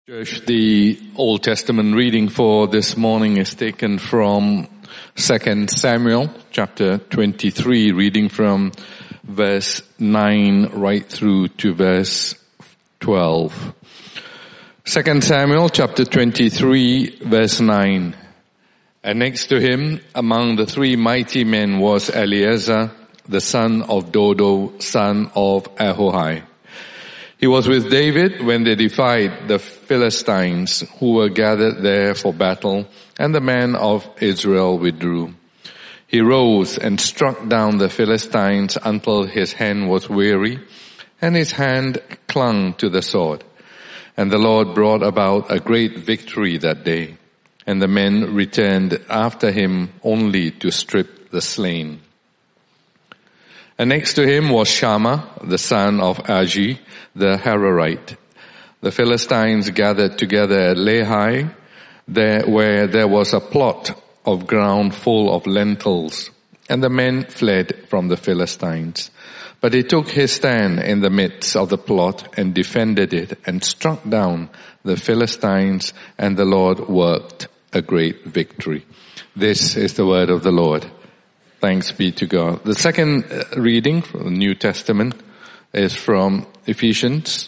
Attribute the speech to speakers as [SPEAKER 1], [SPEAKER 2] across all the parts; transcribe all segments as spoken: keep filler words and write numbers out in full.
[SPEAKER 1] Church, the Old Testament reading for this morning is taken from Second Samuel chapter twenty-three, reading from verse nine right through to verse twelve. Second Samuel chapter twenty-three, verse nine. And next to him, among the three mighty men, was Eleazar, the son of Dodo, son of Ahohi. He was with David when they defied the Philistines who were gathered there for battle, and the men of Israel withdrew. He rose and struck down the Philistines until his hand was weary, and his hand clung to the sword. And the Lord brought about a great victory that day, and the men returned after him only to strip the slain. And next to him was Shammah, the son of Agi, the Hararite. The Philistines gathered together at Lehi, there where there was a plot of ground full of lentils, and the men fled from the Philistines. But he took his stand in the midst of the plot and defended it and struck down the Philistines, and the Lord worked a great victory. This is the word of the Lord. Thanks be to God. The second reading from the New Testament is from Ephesians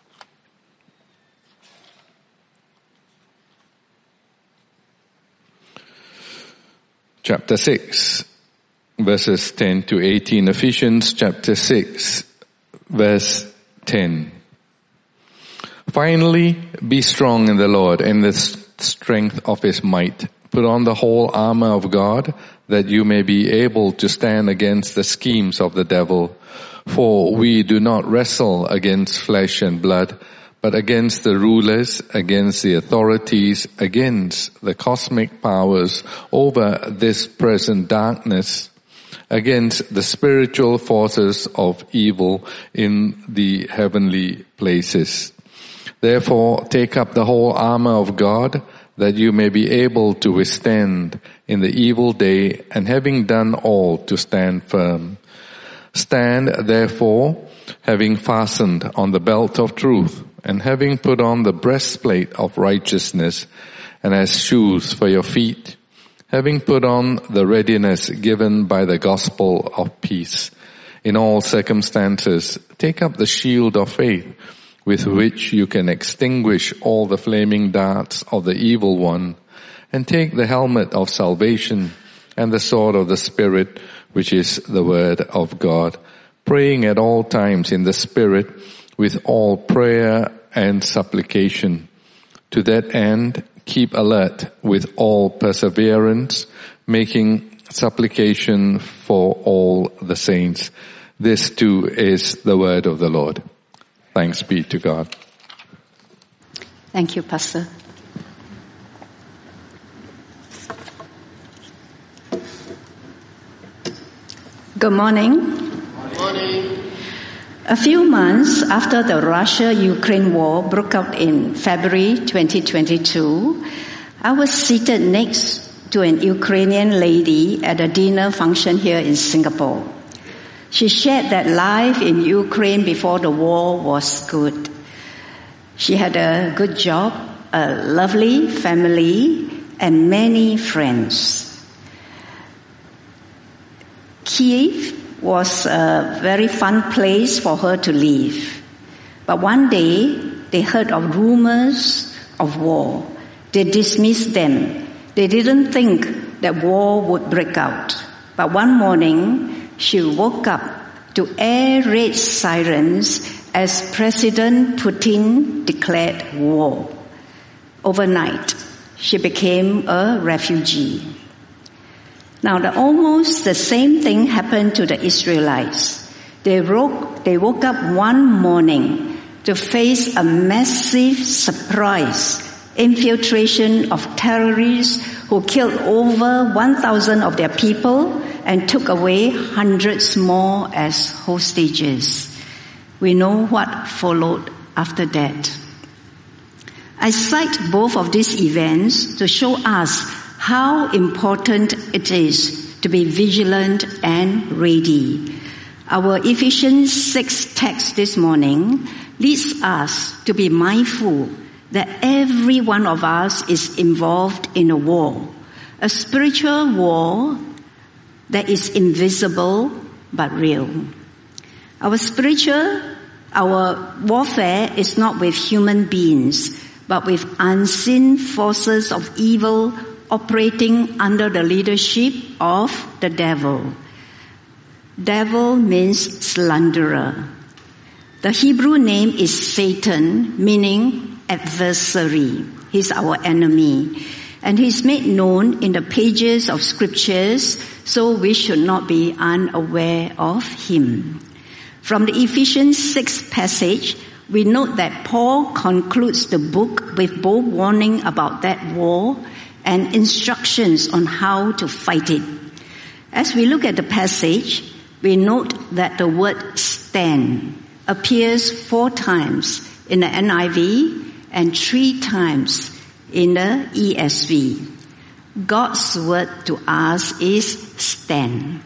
[SPEAKER 1] chapter six, verses ten to eighteen. Ephesians chapter six, verse ten. Finally, be strong in the Lord and the strength of his might. Put on the whole armor of God, that you may be able to stand against the schemes of the devil. For we do not wrestle against flesh and blood, but against the rulers, against the authorities, against the cosmic powers over this present darkness, against the spiritual forces of evil in the heavenly places. Therefore, take up the whole armor of God, that you may be able to withstand in the evil day, and having done all, to stand firm. Stand therefore, having fastened on the belt of truth, and having put on the breastplate of righteousness, and as shoes for your feet, having put on the readiness given by the gospel of peace. In all circumstances, take up the shield of faith, with which you can extinguish all the flaming darts of the evil one, and take the helmet of salvation and the sword of the Spirit, which is the word of God, praying at all times in the Spirit with all prayer and supplication. To that end, keep alert with all perseverance, making supplication for all the saints. This too is the word of the Lord. Thanks be to God.
[SPEAKER 2] Thank you, Pastor. Good morning.
[SPEAKER 3] Good morning.
[SPEAKER 2] A few months after the Russia-Ukraine war broke out in February twenty twenty-two, I was seated next to an Ukrainian lady at a dinner function here in Singapore. She shared that life in Ukraine before the war was good. She had a good job, a lovely family, and many friends. Kiev was a very fun place for her to live. But one day, they heard of rumors of war. They dismissed them. They didn't think that war would break out. But one morning, she woke up to air raid sirens as President Putin declared war. Overnight, she became a refugee. Now, the, almost the same thing happened to the Israelites. They woke, they woke up one morning to face a massive surprise infiltration of terrorists who killed over one thousand of their people and took away hundreds more as hostages. We know what followed after that. I cite both of these events to show us how important it is to be vigilant and ready. Our Ephesians six text this morning leads us to be mindful that every one of us is involved in a war, a spiritual war that is invisible but real. Our spiritual, our warfare is not with human beings, but with unseen forces of evil operating under the leadership of the devil. Devil means slanderer. The Hebrew name is Satan, meaning adversary. He's our enemy. And he's made known in the pages of scriptures, so we should not be unaware of him. From the Ephesians six passage, we note that Paul concludes the book with both warning about that war and instructions on how to fight it. As we look at the passage, we note that the word stand appears four times in the N I V and three times in the E S V. God's word to us is stand.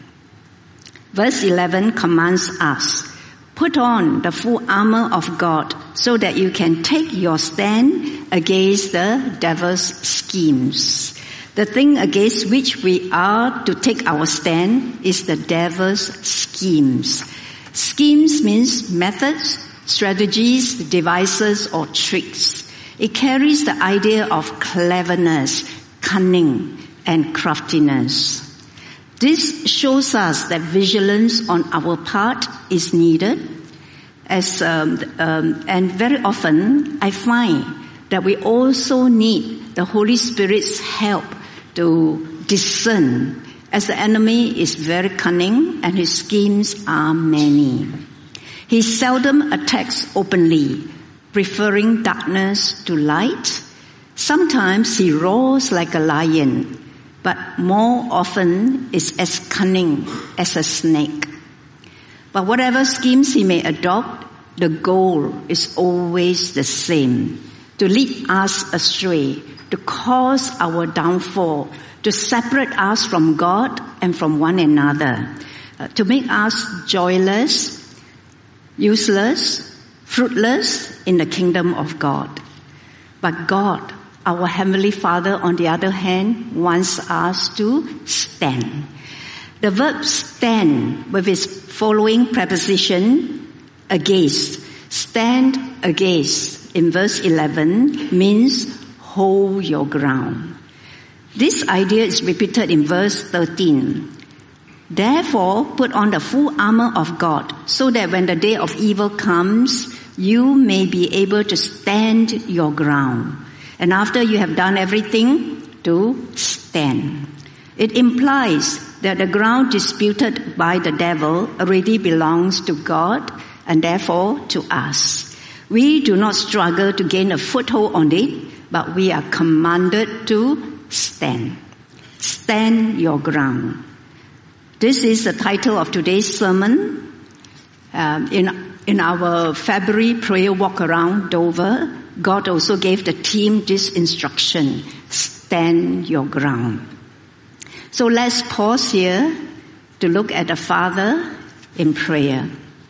[SPEAKER 2] Verse eleven commands us, put on the full armor of God so that you can take your stand against the devil's schemes. The thing against which we are to take our stand is the devil's schemes. Schemes means methods, strategies, devices, or tricks. It carries the idea of cleverness, cunning, and craftiness. This shows us that vigilance on our part is needed. As um, um, and very often, I find that we also need the Holy Spirit's help to discern, as the enemy is very cunning and his schemes are many. He seldom attacks openly, preferring darkness to light. Sometimes he roars like a lion, but more often is as cunning as a snake. But whatever schemes he may adopt, the goal is always the same: to lead us astray, to cause our downfall, to separate us from God and from one another, uh, to make us joyless, useless, fruitless in the kingdom of God. But God, our Heavenly Father, on the other hand, wants us to stand. The verb stand with its following preposition, against, stand against, in verse eleven, means hold your ground. This idea is repeated in verse thirteen. Therefore, put on the full armor of God, so that when the day of evil comes, you may be able to stand your ground. And after you have done everything, to stand. It implies that the ground disputed by the devil already belongs to God and therefore to us. We do not struggle to gain a foothold on it, but we are commanded to stand. Stand your ground. This is the title of today's sermon. Um, in, in our February prayer walk around Dover, God also gave the team this instruction: stand your ground. So let's pause here to look at the Father in prayer.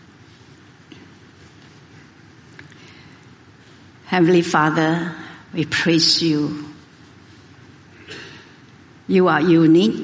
[SPEAKER 2] Heavenly Father, we praise you. You are unique.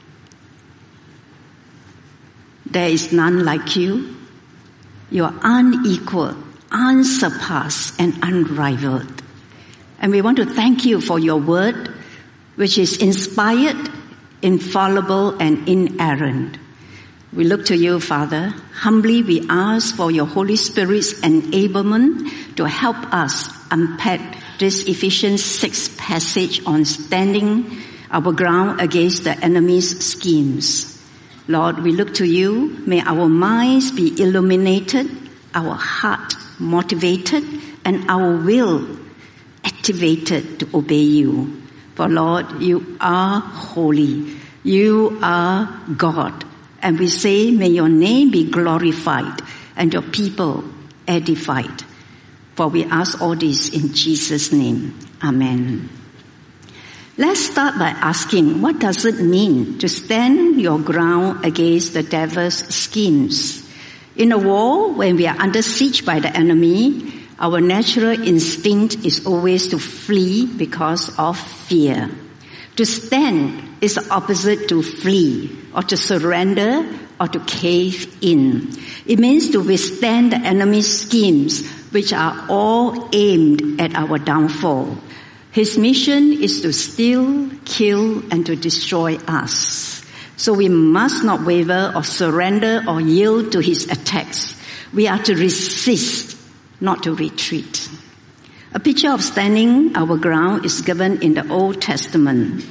[SPEAKER 2] There is none like you. You are unequaled, unsurpassed, and unrivaled. And we want to thank you for your word, which is inspired, infallible, and inerrant. We look to you, Father. Humbly we ask for your Holy Spirit's enablement to help us unpack this Ephesians six passage on standing our ground against the enemy's schemes. Lord, we look to you. May our minds be illuminated, our heart motivated, and our will activated to obey you. For Lord, you are holy. You are God. And we say, may your name be glorified and your people edified. For we ask all this in Jesus' name. Amen. Let's start by asking, what does it mean to stand your ground against the devil's schemes? In a war, when we are under siege by the enemy, Our natural instinct is always to flee because of fear. To stand is the opposite to flee or to surrender or to cave in. It means to withstand the enemy's schemes, which are all aimed at our downfall. His mission is to steal, kill, and to destroy us. So we must not waver or surrender or yield to his attacks. We are to resist, not to retreat. A picture of standing our ground is given in the Old Testament.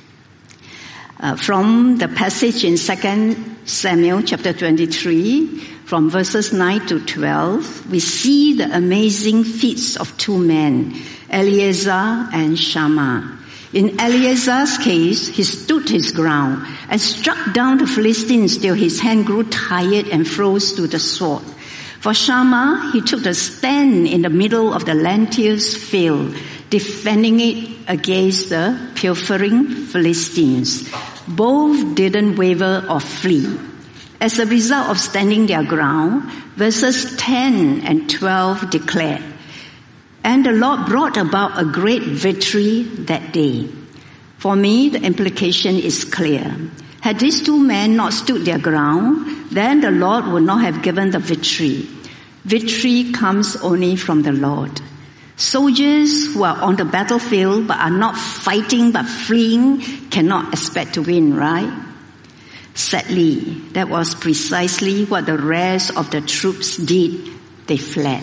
[SPEAKER 2] Uh, from the passage in Second Samuel chapter twenty-three, from verses nine to twelve, we see the amazing feats of two men, Eleazar and Shammah. In Eleazar's case, he stood his ground and struck down the Philistines till his hand grew tired and froze to the sword. For Shammah, he took a stand in the middle of the lentils field, defending it against the pilfering Philistines. Both didn't waver or flee. As a result of standing their ground, verses ten and twelve declare, "And the Lord brought about a great victory that day." For me, the implication is clear. Had these two men not stood their ground, then the Lord would not have given the victory. Victory comes only from the Lord. Soldiers who are on the battlefield but are not fighting but fleeing cannot expect to win, right? Sadly, that was precisely what the rest of the troops did. They fled.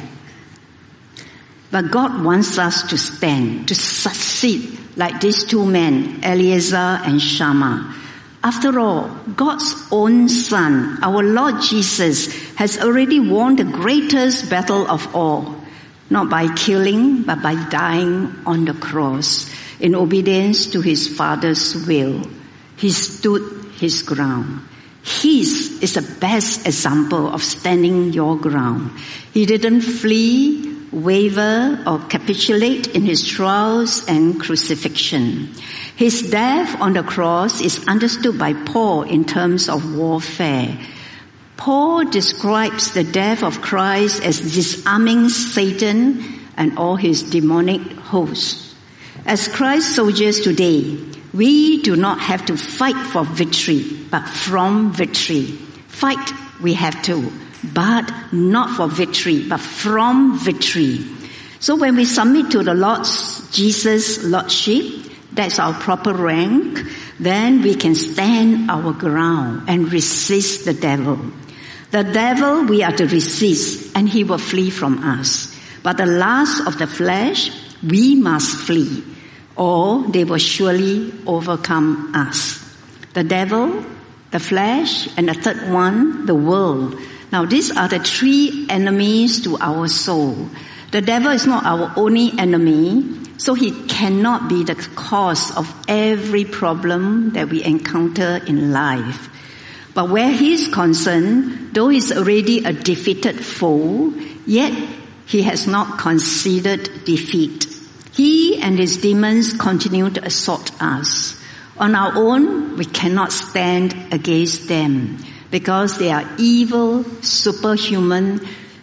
[SPEAKER 2] But God wants us to stand, to succeed like these two men, Eleazar and Shammah. After all, God's own Son, our Lord Jesus, has already won the greatest battle of all, not by killing, but by dying on the cross in obedience to his Father's will. He stood his ground. His is the best example of standing your ground. He didn't flee, waver, or capitulate in his trials and crucifixion. His death on the cross is understood by Paul in terms of warfare. Paul describes the death of Christ as disarming Satan and all his demonic hosts. As Christ's soldiers today, we do not have to fight for victory, but from victory. Fight we have to, but not for victory, but from victory. So when we submit to the Lord Jesus' Lordship, that's our proper rank, then we can stand our ground and resist the devil. The devil we are to resist, and he will flee from us. But the lust of the flesh, we must flee, or they will surely overcome us. The devil, the flesh, and the third one, the world. Now these are the three enemies to our soul. The devil is not our only enemy, so he cannot be the cause of every problem that we encounter in life. But where he is concerned, though he is already a defeated foe, yet he has not considered defeat. He and his demons continue to assault us. On our own, we cannot stand against them because they are evil, superhuman,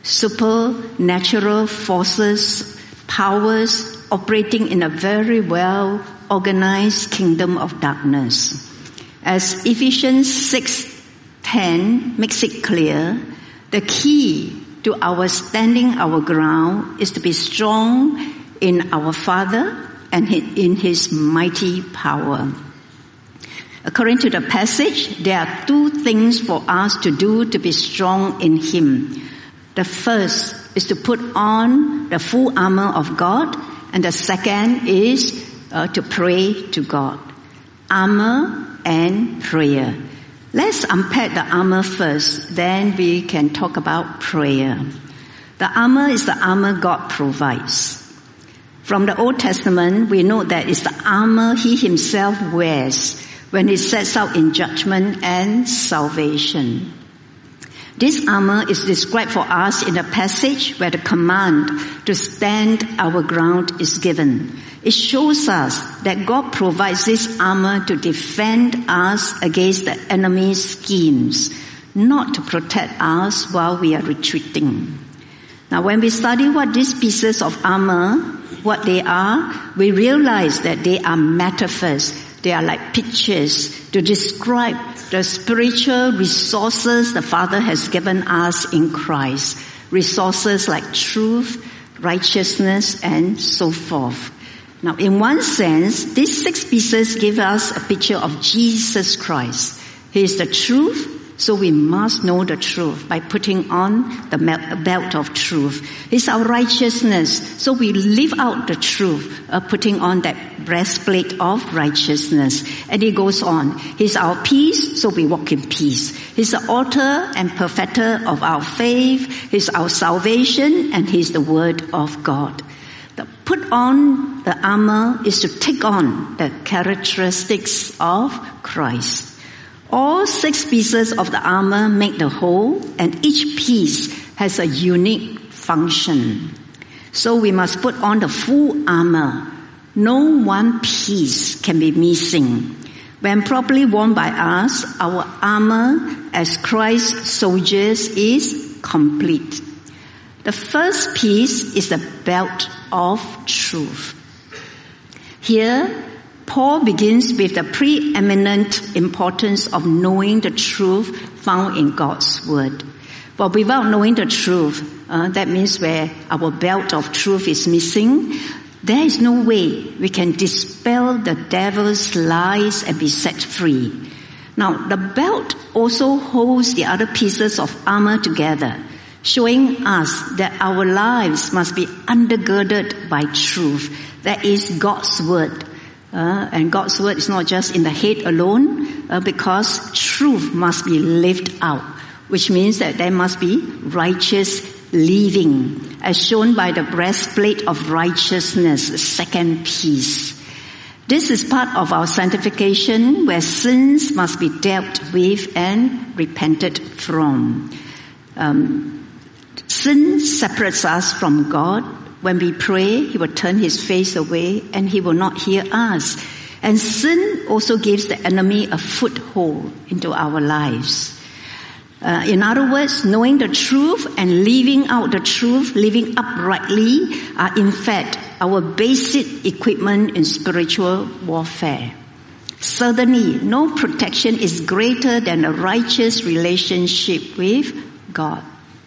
[SPEAKER 2] supernatural forces, powers operating in a very well organized kingdom of darkness. As Ephesians six ten makes it clear, the key to our standing our ground is to be strong in our Father and in his mighty power. According to the passage, there are two things for us to do to be strong in him. The first is to put on the full armor of God, and the second is uh, to pray to God. Armor and prayer. Let's unpack the armor first, then we can talk about prayer. The armor is the armor God provides. From the Old Testament, we know that it's the armor he himself wears when he sets out in judgment and salvation. This armor is described for us in a passage where the command to stand our ground is given. It shows us that God provides this armor to defend us against the enemy's schemes, not to protect us while we are retreating. Now when we study what these pieces of armor, what they are, we realize that they are metaphors. They are like pictures to describe the spiritual resources the Father has given us in Christ. Resources like truth, righteousness, and so forth. Now in one sense, these six pieces give us a picture of Jesus Christ. He is the truth, so we must know the truth by putting on the belt of truth. He's our righteousness, so we live out the truth, uh, putting on that breastplate of righteousness. And he goes on. He's our peace, so we walk in peace. He's the author and perfecter of our faith. He's our salvation, and he's the word of God. The put on the armor is to take on the characteristics of Christ. All six pieces of the armor make the whole, and each piece has a unique function. So we must put on the full armor. No one piece can be missing. When properly worn by us, our armor as Christ's soldiers is complete. The first piece is the belt of truth. Here, Paul begins with the preeminent importance of knowing the truth found in God's Word. But without knowing the truth, uh, that means where our belt of truth is missing, there is no way we can dispel the devil's lies and be set free. Now, the belt also holds the other pieces of armor together, showing us that our lives must be undergirded by truth. That is God's Word. Uh, and God's Word is not just in the head alone, uh, because truth must be lived out, which means that there must be righteous living, as shown by the breastplate of righteousness, the second piece. This is part of our sanctification, where sins must be dealt with and repented from. Um, sin separates us from God. When we pray, he will turn his face away and he will not hear us. And sin also gives the enemy a foothold into our lives. Uh, in other words, knowing the truth and living out the truth, living uprightly, are in fact our basic equipment in spiritual warfare. Certainly, no protection is greater than a righteous relationship with God.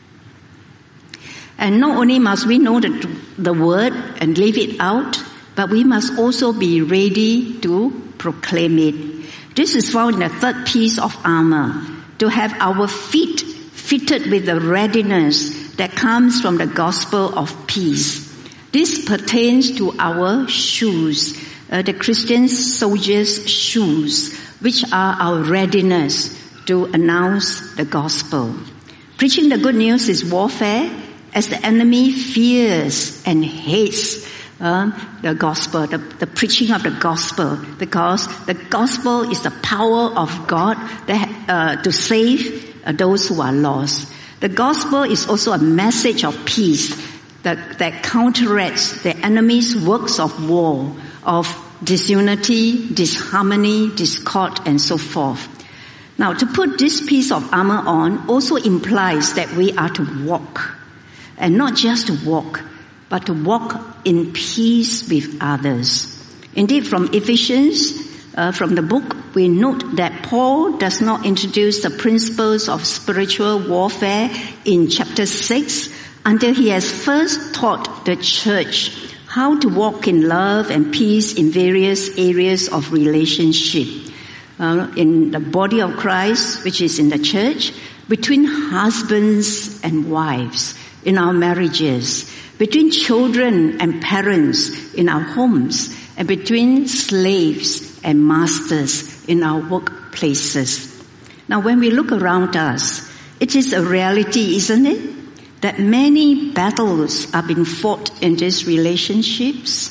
[SPEAKER 2] And not only must we know the, the word and live it out, but we must also be ready to proclaim it. This is found in the third piece of armor, to have our feet fitted with the readiness that comes from the gospel of peace. This pertains to our shoes, uh, the Christian soldiers' shoes, which are our readiness to announce the gospel. Preaching the good news is warfare, as the enemy fears and hates uh, the gospel, the, the preaching of the gospel, because the gospel is the power of God that, uh, to save uh, those who are lost. The gospel is also a message of peace that, that counteracts the enemy's works of war, of disunity, disharmony, discord, and so forth. Now, to put this piece of armor on also implies that we are to walk. And not just to walk, but to walk in peace with others. Indeed, from Ephesians, uh, from the book, we note that Paul does not introduce the principles of spiritual warfare in chapter six until he has first taught the church how to walk in love and peace in various areas of relationship. Uh, in the body of Christ, which is in the church, between husbands and wives, in our marriages, between children and parents in our homes, and between slaves and masters in our workplaces. Now, when we look around us, it is a reality, isn't it, that many battles are being fought in these relationships?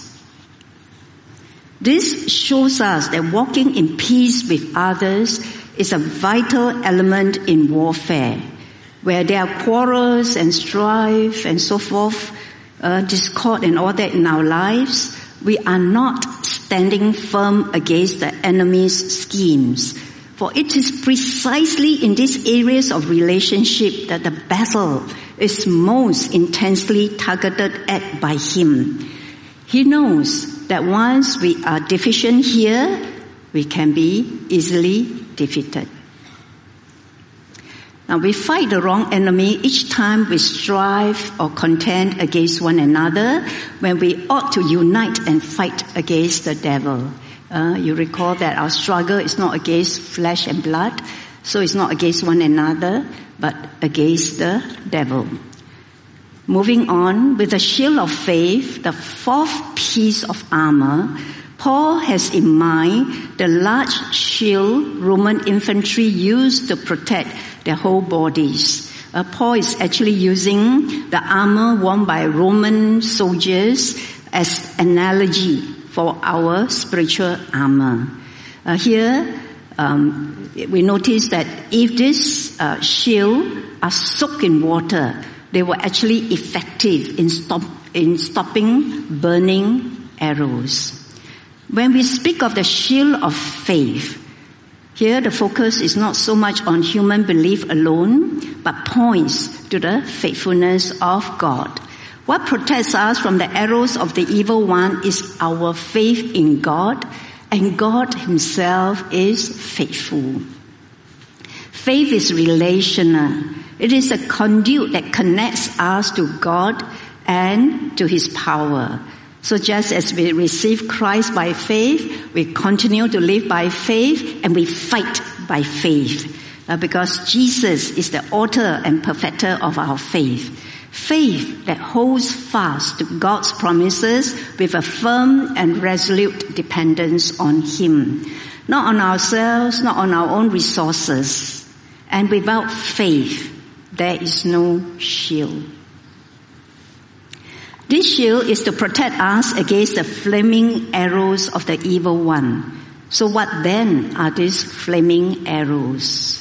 [SPEAKER 2] This shows us that walking in peace with others is a vital element in warfare, where there are quarrels and strife and so forth, uh, discord and all that in our lives. We are not standing firm against the enemy's schemes. For it is precisely in these areas of relationship that the battle is most intensely targeted at by him. He knows that once we are deficient here, we can be easily defeated. Now we fight the wrong enemy each time we strive or contend against one another, when we ought to unite and fight against the devil. Uh, you recall that our struggle is not against flesh and blood, so it's not against one another, but against the devil. Moving on, with the shield of faith, the fourth piece of armor, Paul has in mind the large shield Roman infantry used to protect their whole bodies. Uh, Paul is actually using the armor worn by Roman soldiers as analogy for our spiritual armor. Uh, here, um, we notice that if this uh, shield are soaked in water, they were actually effective in, stop, in stopping burning arrows. When we speak of the shield of faith, here the focus is not so much on human belief alone, but points to the faithfulness of God. What protects us from the arrows of the evil one is our faith in God, and God himself is faithful. Faith is relational. It is a conduit that connects us to God and to his power. So just as we receive Christ by faith, we continue to live by faith, and we fight by faith. Uh, because Jesus is the author and perfecter of our faith. Faith that holds fast to God's promises with a firm and resolute dependence on him. Not on ourselves, not on our own resources. And without faith, there is no shield. This shield is to protect us against the flaming arrows of the evil one. So what then are these flaming arrows?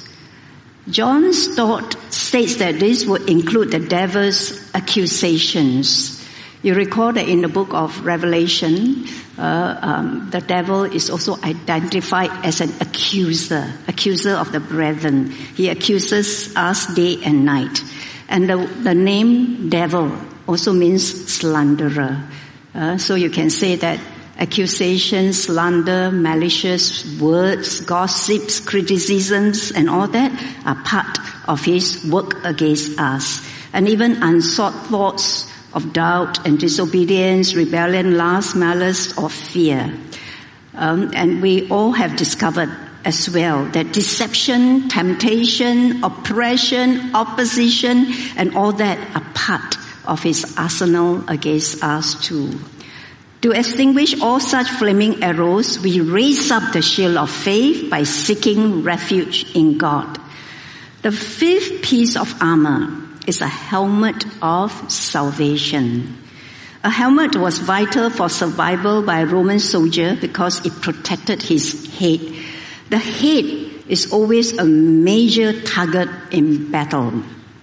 [SPEAKER 2] John Stott states that this would include the devil's accusations. You recall that in the book of Revelation, uh, um, the devil is also identified as an accuser, accuser of the brethren. He accuses us day and night. And the, the name devil also means slanderer. Uh, so you can say that accusations, slander, malicious words, gossips, criticisms, and all that are part of his work against us. And even unsought thoughts of doubt and disobedience, rebellion, lust, malice, or fear. Um, and we all have discovered as well that deception, temptation, oppression, opposition, and all that are part of his arsenal against us too. To extinguish all such flaming arrows, we raise up the shield of faith by seeking refuge in God. The fifth piece of armor is a helmet of salvation. A helmet was vital for survival by a Roman soldier because it protected his head. The head is always a major target in battle.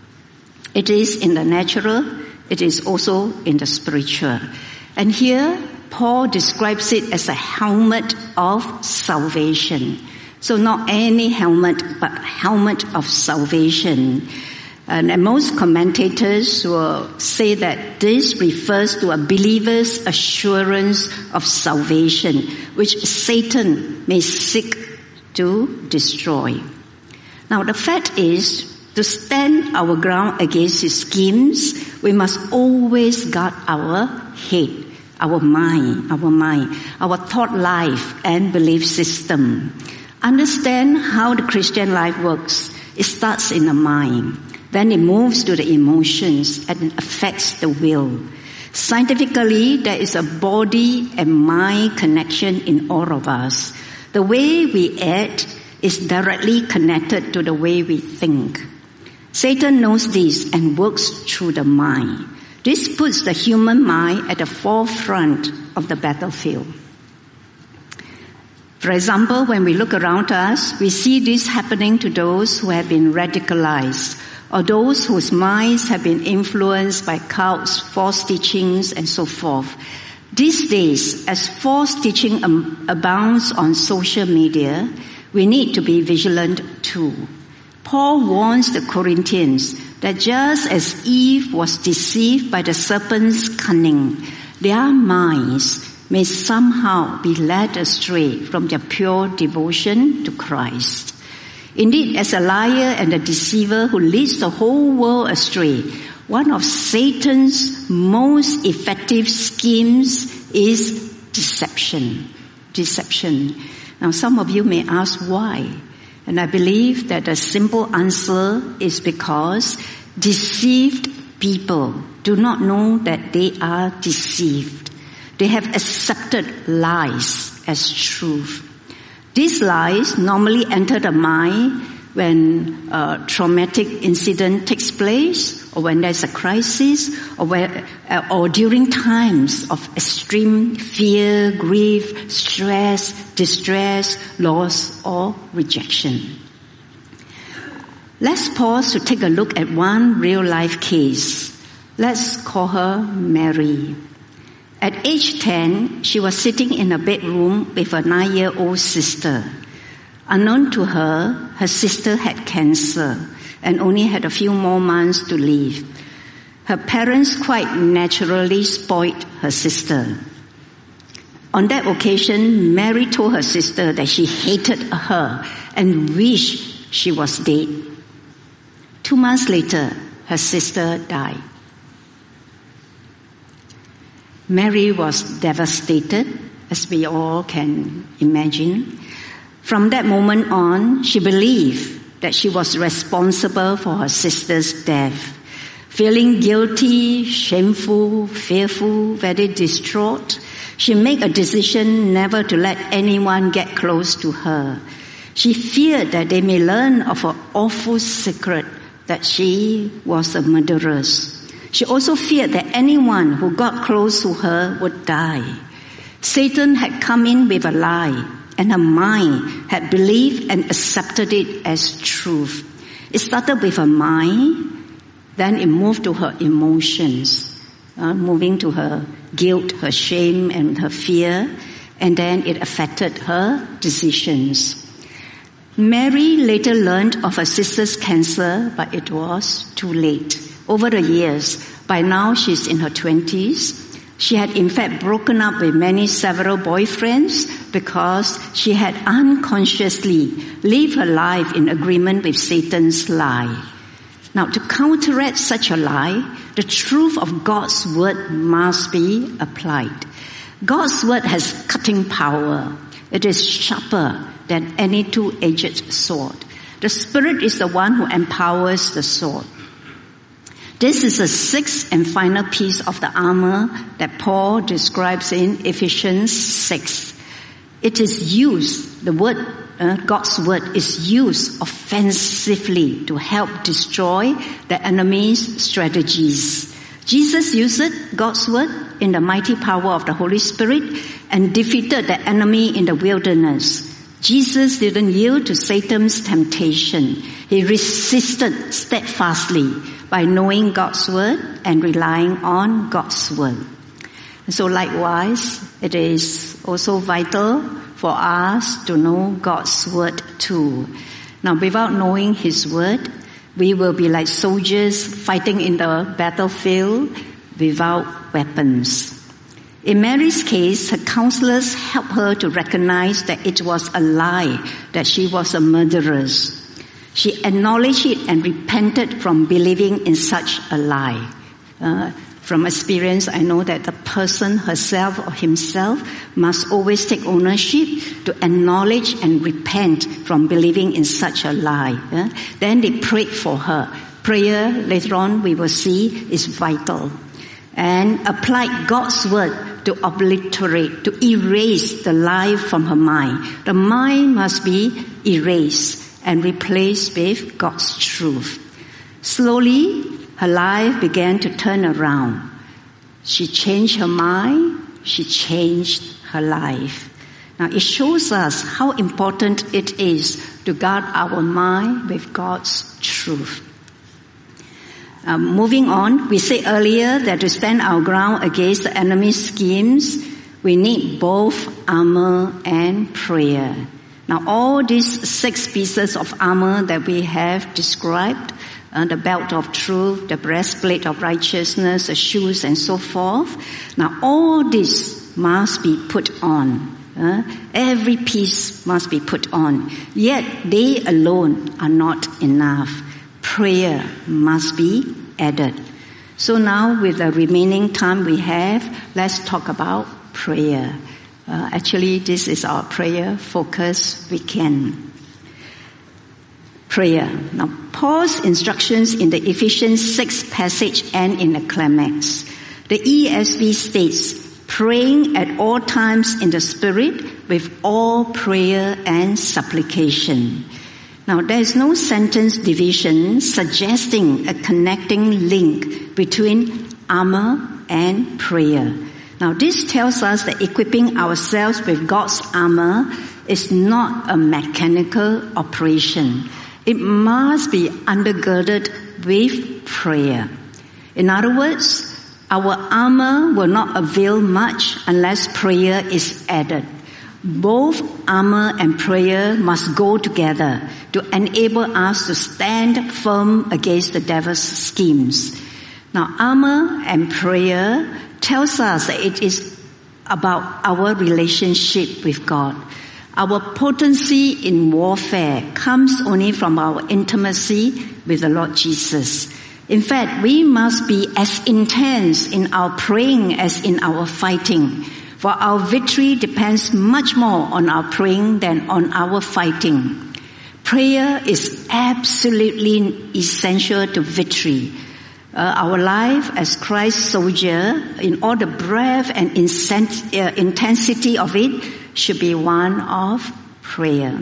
[SPEAKER 2] It is in the natural, it is also in the spiritual. And here, Paul describes it as a helmet of salvation. So not any helmet, but helmet of salvation. And, and most commentators will say that this refers to a believer's assurance of salvation, which Satan may seek to destroy. Now the fact is, to stand our ground against his schemes, we must always guard our head, our mind, our mind, our thought life and belief system. Understand how the Christian life works. It starts in the mind. Then it moves to the emotions and affects the will. Scientifically, there is a body and mind connection in all of us. The way we act is directly connected to the way we think. Satan knows this and works through the mind. This puts the human mind at the forefront of the battlefield. For example, when we look around us, we see this happening to those who have been radicalized, or those whose minds have been influenced by cults, false teachings, and so forth. These days, as false teaching abounds on social media, we need to be vigilant too. Paul warns the Corinthians that just as Eve was deceived by the serpent's cunning, their minds may somehow be led astray from their pure devotion to Christ. Indeed, as a liar and a deceiver who leads the whole world astray, one of Satan's most effective schemes is deception. Deception. Now, some of you may ask why. And I believe that the simple answer is because deceived people do not know that they are deceived. They have accepted lies as truth. These lies normally enter the mind when a traumatic incident takes place, or when there's a crisis, or, where, uh, or during times of extreme fear, grief, stress, distress, loss, or rejection. Let's pause to take a look at one real-life case. Let's call her Mary. At age ten, she was sitting in a bedroom with a nine-year-old sister. Unknown to her, her sister had cancer and only had a few more months to live. Her parents quite naturally spoiled her sister. On that occasion, Mary told her sister that she hated her and wished she was dead. Two months later, her sister died. Mary was devastated, as we all can imagine. From that moment on, she believed that she was responsible for her sister's death. Feeling guilty, shameful, fearful, very distraught, she made a decision never to let anyone get close to her. She feared that they may learn of her awful secret that she was a murderess. She also feared that anyone who got close to her would die. Satan had come in with a lie, and her mind had believed and accepted it as truth. It started with her mind, then it moved to her emotions, uh, moving to her guilt, her shame, and her fear, and then it affected her decisions. Mary later learned of her sister's cancer, but it was too late. Over the years, by now she's in her twenties, she had in fact broken up with many several boyfriends because she had unconsciously lived her life in agreement with Satan's lie. Now, to counteract such a lie, the truth of God's word must be applied. God's word has cutting power. It is sharper than any two-edged sword. The Spirit is the one who empowers the sword. This is the sixth and final piece of the armor that Paul describes in Ephesians six. It is used, the word, uh, God's word is used offensively to help destroy the enemy's strategies. Jesus used it, God's word, in the mighty power of the Holy Spirit and defeated the enemy in the wilderness. Jesus didn't yield to Satan's temptation. He resisted steadfastly by knowing God's word and relying on God's word. So likewise, it is also vital for us to know God's word too. Now, without knowing His word, we will be like soldiers fighting in the battlefield without weapons. In Mary's case, her counselors helped her to recognize that it was a lie, that she was a murderess. She acknowledged it and repented from believing in such a lie. Uh, from experience, I know that the person herself or himself must always take ownership to acknowledge and repent from believing in such a lie. Uh, then they prayed for her. Prayer, later on we will see, is vital. And applied God's word to obliterate, to erase the lie from her mind. The mind must be erased and replaced with God's truth. Slowly, her life began to turn around. She changed her mind. She changed her life. Now, it shows us how important it is to guard our mind with God's truth. Um, moving on, we said earlier that to stand our ground against the enemy's schemes, we need both armor and prayer. Now, all these six pieces of armor that we have described uh, the belt of truth, the breastplate of righteousness, the shoes, and so forth. Now all this must be put on. Uh, every piece must be put on. Yet they alone are not enough. Prayer must be added. So now with the remaining time we have, let's talk about prayer. Uh, actually, this is our prayer focus weekend. Prayer. Now, Paul's instructions in the Ephesians six passage end in a climax. The E S V states, praying at all times in the Spirit with all prayer and supplication. Now, there is no sentence division suggesting a connecting link between armor and prayer. Now, this tells us that equipping ourselves with God's armor is not a mechanical operation. It must be undergirded with prayer. In other words, our armor will not avail much unless prayer is added. Both armor and prayer must go together to enable us to stand firm against the devil's schemes. Now, armor and prayer tells us that it is about our relationship with God. Our potency in warfare comes only from our intimacy with the Lord Jesus. In fact, we must be as intense in our praying as in our fighting. For our victory depends much more on our praying than on our fighting. Prayer is absolutely essential to victory. Uh, our life as Christ's soldier, in all the breadth and incent- uh, intensity of it, should be one of prayer.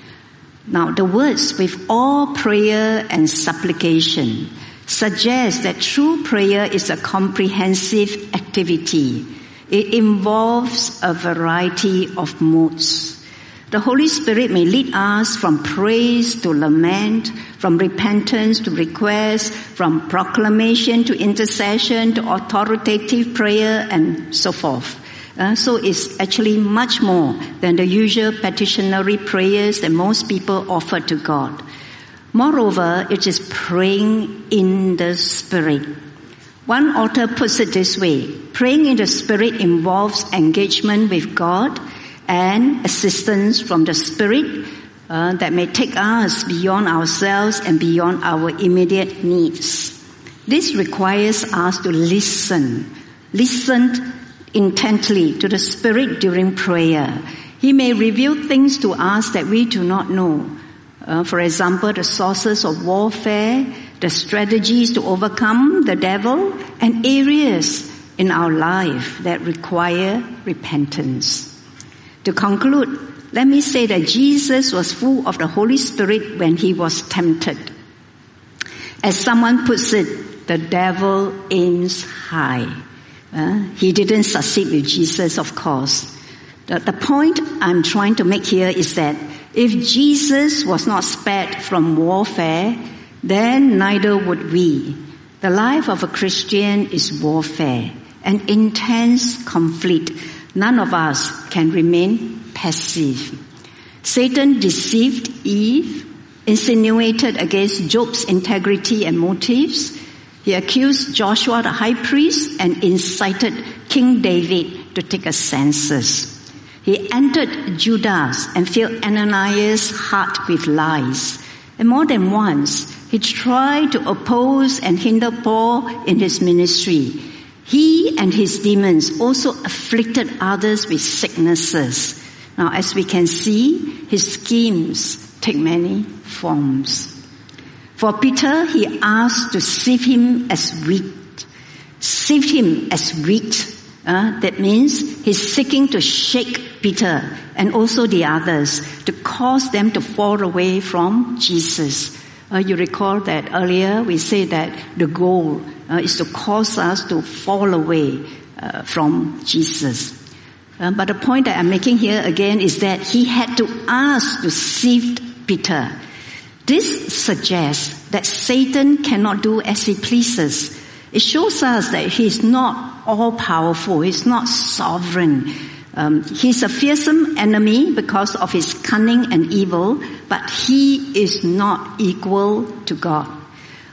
[SPEAKER 2] Now, the words with all prayer and supplication suggest that true prayer is a comprehensive activity. It involves a variety of modes. The Holy Spirit may lead us from praise to lament, from repentance to request, from proclamation to intercession to authoritative prayer, and so forth. Uh, so it's actually much more than the usual petitionary prayers that most people offer to God. Moreover, it is praying in the Spirit. One author puts it this way: praying in the Spirit involves engagement with God and assistance from the Spirit uh, that may take us beyond ourselves and beyond our immediate needs. This requires us to listen, listen intently to the Spirit during prayer. He may reveal things to us that we do not know. Uh, for example, the sources of warfare, the strategies to overcome the devil, and areas in our life that require repentance. To conclude, let me say that Jesus was full of the Holy Spirit when he was tempted. As someone puts it, the devil aims high. Uh, he didn't succeed with Jesus, of course. The, the point I'm trying to make here is that if Jesus was not spared from warfare, then neither would we. The life of a Christian is warfare, an intense conflict. None of us can remain passive. Satan deceived Eve, insinuated against Job's integrity and motives. He accused Joshua the high priest and incited King David to take a census. He entered Judas and filled Ananias' heart with lies. And more than once, he tried to oppose and hinder Paul in his ministry. He and his demons also afflicted others with sicknesses. Now, as we can see, his schemes take many forms. For Peter, he asked to sift him as wheat. Sift him as wheat. Uh, that means he's seeking to shake Peter and also the others to cause them to fall away from Jesus. Uh, you recall that earlier we said that the goal uh, is to cause us to fall away uh, from Jesus. Uh, but the point that I'm making here again is that he had to ask to sift Peter. This suggests that Satan cannot do as he pleases. It shows us that he's not all-powerful. He's not sovereign. Um, he's a fearsome enemy because of his cunning and evil, but he is not equal to God.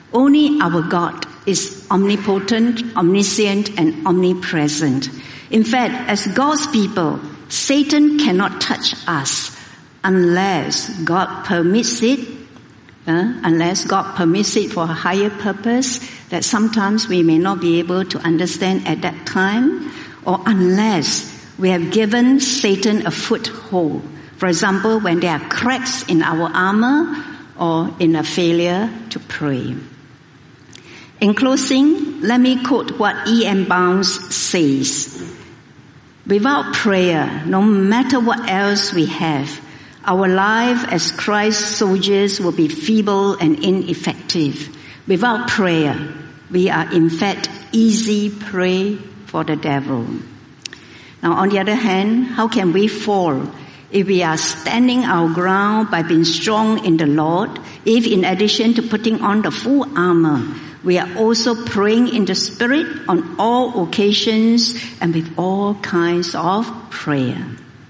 [SPEAKER 2] Only our God is omnipotent, omniscient, and omnipresent. In fact, as God's people, Satan cannot touch us unless God permits it, uh, unless God permits it for a higher purpose that sometimes we may not be able to understand at that time, or unless we have given Satan a foothold. For example, when there are cracks in our armor or in a failure to pray. In closing, let me quote what E M Bounds says. Without prayer, no matter what else we have, our life as Christ's soldiers will be feeble and ineffective. Without prayer, we are in fact easy prey for the devil. Now, on the other hand, how can we fall if we are standing our ground by being strong in the Lord, if in addition to putting on the full armor, we are also praying in the Spirit on all occasions and with all kinds of prayer?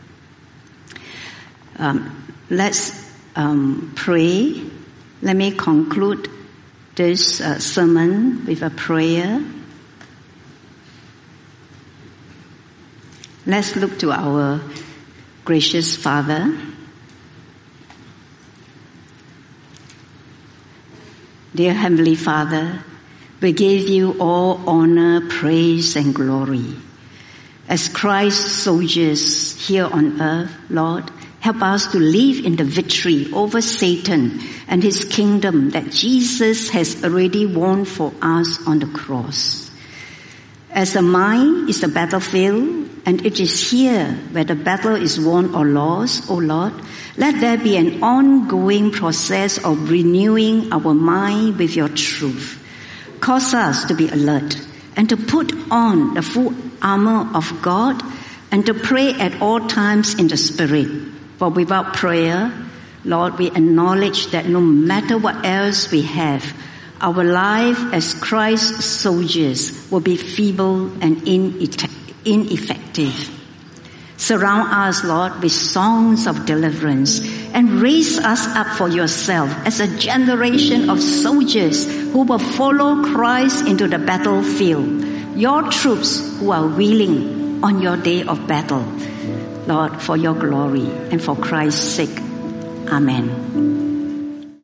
[SPEAKER 2] Um, let's um, pray. Let me conclude this uh, sermon with a prayer. Let's look to our gracious Father. Dear Heavenly Father, we give you all honor, praise, and glory. As Christ's soldiers here on earth, Lord, help us to live in the victory over Satan and his kingdom that Jesus has already won for us on the cross. As the mind is the battlefield, and it is here where the battle is won or lost, O Lord, let there be an ongoing process of renewing our mind with your truth. Cause us to be alert and to put on the full armor of God and to pray at all times in the Spirit. For without prayer, Lord, we acknowledge that no matter what else we have, our life as Christ's soldiers will be feeble and ineffective. Surround us, Lord, with songs of deliverance and raise us up for yourself as a generation of soldiers who will follow Christ into the battlefield. Your troops who are willing on your day of battle. Lord, for your glory and for Christ's sake. Amen.